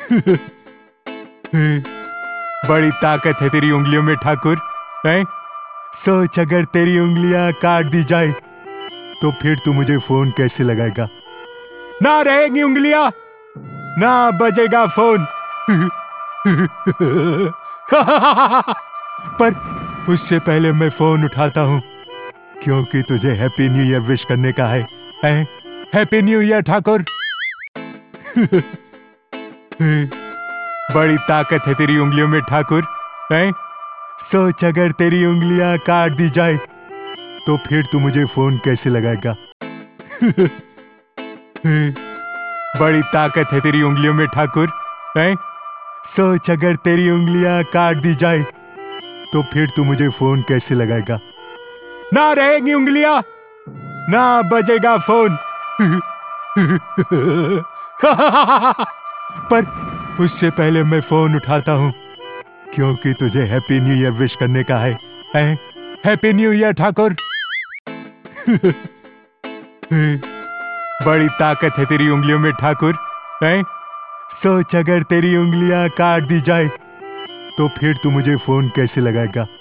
बड़ी ताकत है तेरी उंगलियों में ठाकुर। हैं? सोच अगर तेरी उंगलियां काट दी जाए तो फिर तू मुझे फोन कैसे लगाएगा? ना रहेगी उंगलियां, ना बजेगा फोन। पर उससे पहले मैं फोन उठाता हूँ क्योंकि तुझे हैप्पी न्यू ईयर विश करने का है। Happy new year Thakur. बड़ी ताकत है तेरी उंगलियों में ठाकुर। हैं? सोच अगर तेरी उंगलियां काट दी जाए तो फिर तू मुझे फोन कैसे लगाएगा? बड़ी ताकत है तेरी उंगलियों में ठाकुर। हैं? सोच अगर तेरी उंगलियां काट दी जाए तो फिर तू मुझे फोन कैसे लगाएगा? ना रहेगी उंगलियां, ना बजेगा फोन। पर उससे पहले मैं फोन उठाता हूँ क्योंकि तुझे हैप्पी न्यू ईयर विश करने का है। Happy new year Thakur. बड़ी ताकत है तेरी उंगलियों में ठाकुर। हैं? सोच अगर तेरी उंगलियां काट दी जाए तो फिर तू मुझे फोन कैसे लगाएगा?